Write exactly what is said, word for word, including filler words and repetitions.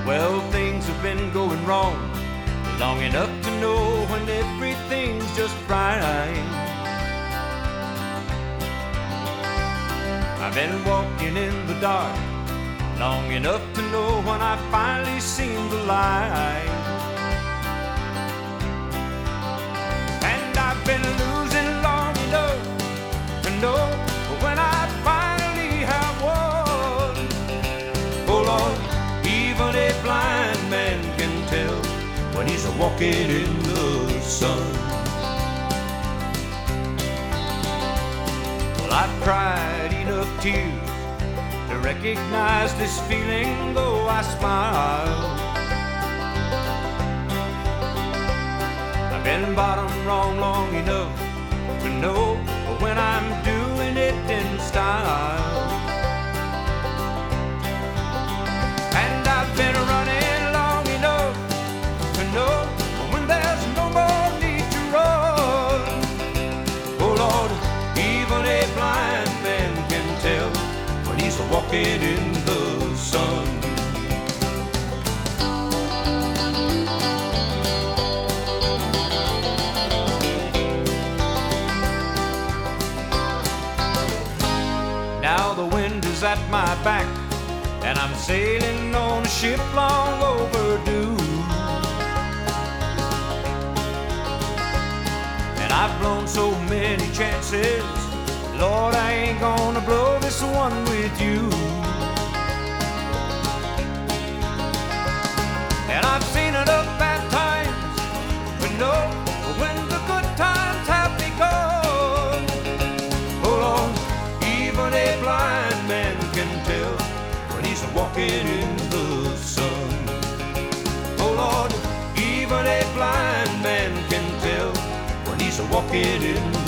Well, things have been going wrong long enough to know when everything's just right. I've been walking in the dark long enough to know when I finally seen the light. And I've been losing long enough to know when I finally have won. Oh Lord, even a blind man can tell when he's walking in the sun. Well, I've cried enough tears to recognize this feeling, though I smile. I've been bottom wrong long enough to know when I'm doing it in style. And I've been running long enough to know when there's no more need to run. Oh Lord, even a blind man can tell when he's walking in the sun. Now the wind is at my back and I'm sailing on a ship long overdue. And I've blown so many chances, Lord, I ain't gonna blow this one with you. And I've seen enough bad times to know when the good times have begun. Oh Lord, even a blind man can tell when he's walking in the sun. Oh Lord, even a blind man can tell when he's walking in the sun.